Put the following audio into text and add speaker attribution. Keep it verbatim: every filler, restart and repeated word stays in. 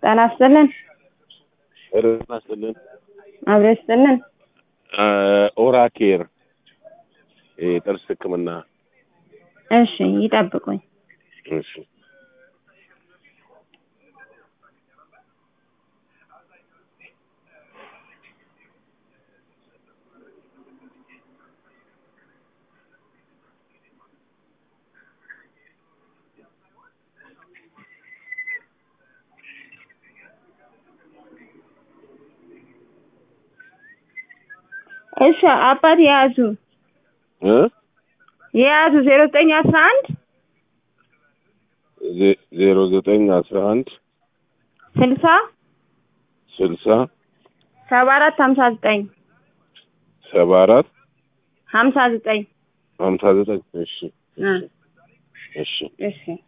Speaker 1: ጤና ይስጥልን።
Speaker 2: ጤና ይስጥልን።
Speaker 1: አብሮ ይስጥልን።
Speaker 2: ኦራኬር የጥርስ ህክምና።
Speaker 1: እሺ ይጠብቁኝ።
Speaker 2: እሺ
Speaker 1: እሺ አባት ያዙ
Speaker 2: እ
Speaker 1: ያዙ ዜሮ ዘጠኝ አስራ አንድ
Speaker 2: ዜሮ ዘጠኝ አስራ አንድ
Speaker 1: ስልሳ
Speaker 2: ስልሳ
Speaker 1: ሰባ አራት ሀምሳ ዘጠኝ
Speaker 2: ሰባ አራት
Speaker 1: ሀምሳ ዘጠኝ
Speaker 2: ሀምሳ ዘጠኝ እሺ
Speaker 1: እ
Speaker 2: እሺ
Speaker 1: እሺ